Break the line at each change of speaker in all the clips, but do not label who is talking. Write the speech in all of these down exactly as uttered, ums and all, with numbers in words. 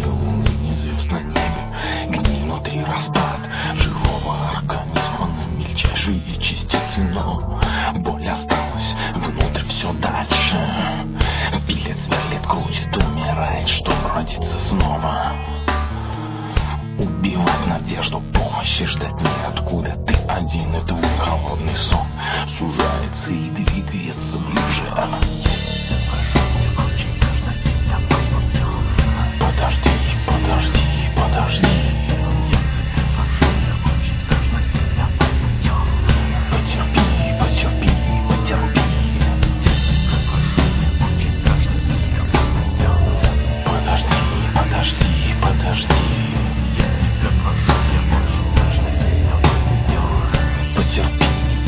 ни луны, ни звезд на небе, гниль внутри распад живого организма на мельчайшие частицы, но боль осталась внутрь все дальше. Пилит, сверлит, крутит, умирает, чтобы родиться снова. Убивать надежду, помощи ждать неоткуда. Ты один, и твой холодный сон сужается и двигается ближе. Подожди, подожди, подожди. Потерпи, потерпи, потерпи. Подожди, подожди, подожди. Потерпи.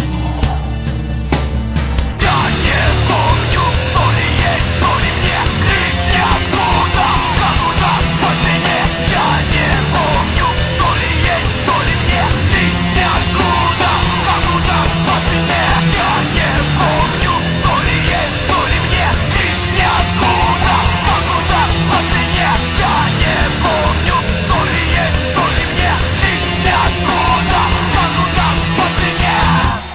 Я не помню, что ли есть, что ли мне. Ты неоткуда, откуда спасение. Я не помню, что ли есть, что ли мне. Ты неоткуда, откуда спасение. Я не помню, что ли есть, что ли мне. Ты неоткуда, откуда спасение. Я не помню, что ли есть, что ли мне. Ты неоткуда, откуда спасение.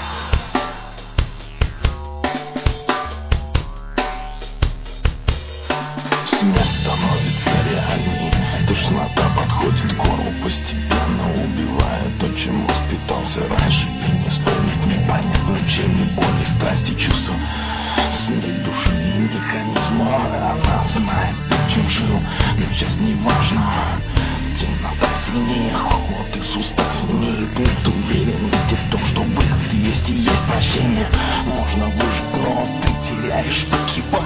Смерть становится реальней, тошнота подходит к горлу, постепенно убивая то, чему впитался раньше. И не вспомнить, не понять, ничем, ни боли, страсти, чувства. Смесь души и механизма, она знает, чем жил, но сейчас не важно. Темнота сильнее, холод и сустав имеет, нет уверенности в том, что выход есть и есть прощение. Можно выжить, но ты теряешь экипаж.